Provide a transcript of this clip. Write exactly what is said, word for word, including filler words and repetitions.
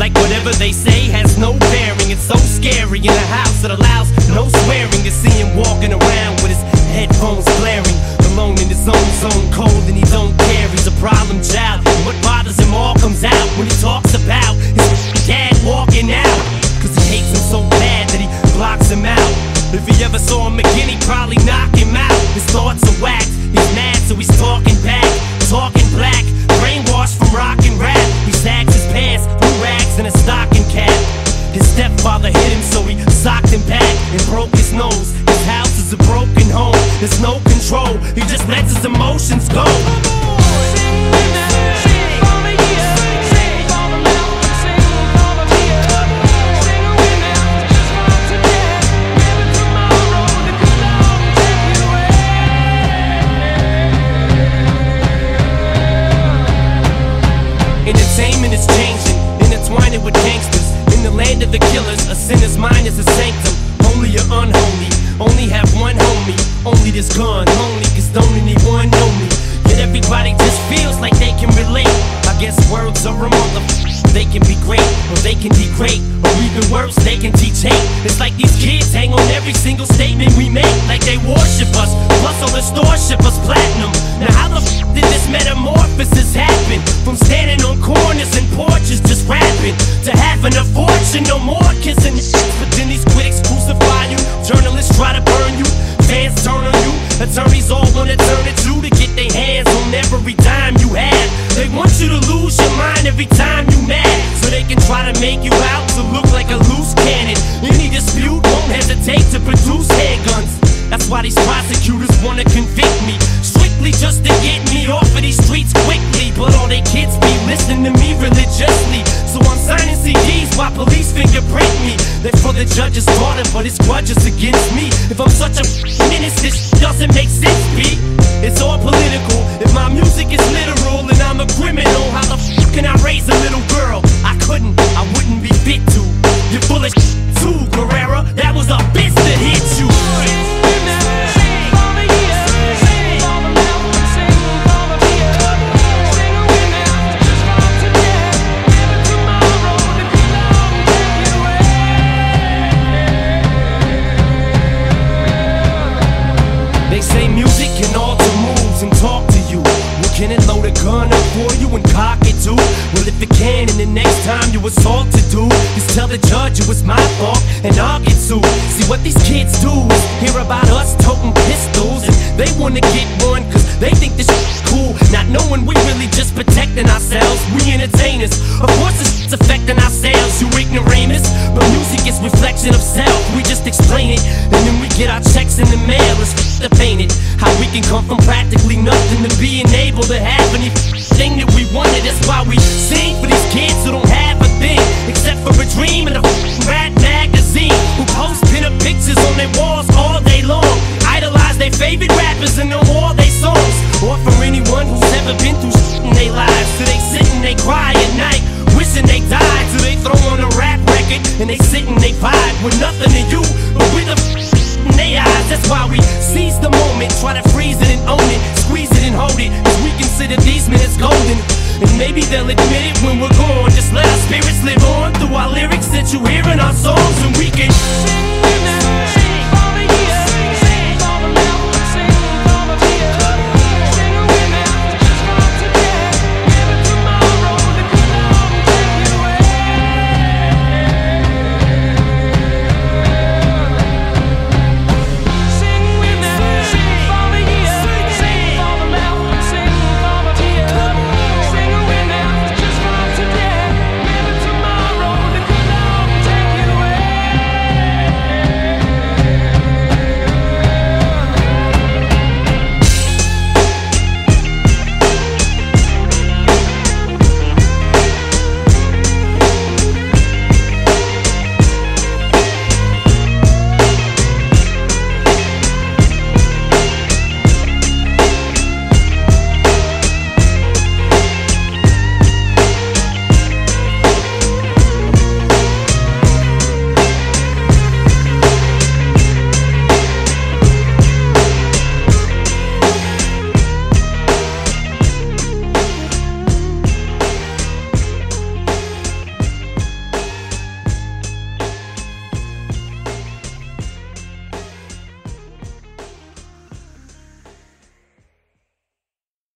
Like whatever they say has no bearing. It's so scary in a house that allows no swearing. To see him walking around with his headphones blaring, alone in his own zone, cold and he don't care. He's a problem child, and what bothers him all comes out when he talks about his dad walking out. Cause he hates him so bad that he blocks him out. If he ever saw him again, he'd probably knock him out. His thoughts are whacked, he's mad so he's talking back, talking black, brainwashed from rock and rap. He sags his pants, blue rags and a stocking cap. His stepfather hit him so he socked him back and broke his nose. His house is a broken home, there's no control, he just lets his emotions go. Entertainment is changing, intertwining with gangsters. In the land of the killers, a sinner's mind is a sanctum. Only you're unholy, only have one homie. Only this gun, only cause don't anyone know me. Yet everybody just feels like they can relate. I guess words are a motherfucker. They can be great, or they can degrade, or even worse, they can teach hate. It's like these kids hang on every single statement we make, like they worship us, plus all the store ship us platinum. Now how the f*** did this metamorphosis happen? From standing on corners and porches just rapping, to having a fortune, no more kissing shit. But then these critics crucify you, journalists try to burn you, fans turn on you, attorneys all wanna turn it to to get their hands on every dime you have. They want you to lose your mind every time you mad, so they can try to make you out to look like a loose cannon. Any dispute won't hesitate to produce handguns. That's why these prosecutors wanna convict me, strictly just to get me off of these streets quickly. But all they kids be listening to me religiously, so I'm signing C Ds while police fingerprint me. They're for the judge's daughter, but his grudge is against me. If I'm such a menace, this doesn't make sense, B. It's all political. If my music is literal and I'm a criminal, how the f can I raise a little girl? I couldn't, I wouldn't be fit to. You're full of too, Guerrera. That was a bitch that hit you. They say music can alter moods and talk to you. Well, can it load a gun up for you and cock it too? Well, if it can, and the next time you assault to do, just tell the judge it was my fault and I'll get sued. See what these kids do is hear about us toting pistols, and they wanna get one cause they think this shit's cool, not knowing we really just protecting ourselves. We entertainers, of course this shit's affecting our sales, you ignoramus. But music is reflection of self, we just explain it, and then we get our checks in the mail. It's to paint it, how we can come from practically nothing to being able to have anything that we wanted. That's why we sing for these kids who don't have a thing except for a dream and a rap magazine, who post pin-up pictures on their walls all day long, idolize their favorite rappers and know all their songs. Or for anyone who's ever been through shit in their lives, so they sit and they cry at night, wishing they died. So they throw on a rap record and they sit and they vibe with nothing to you but with a in their eyes. That's why we seize the moment, try to freeze it and own it, squeeze it and hold it, cause we consider these minutes golden. And maybe they'll admit it when we're gone, just let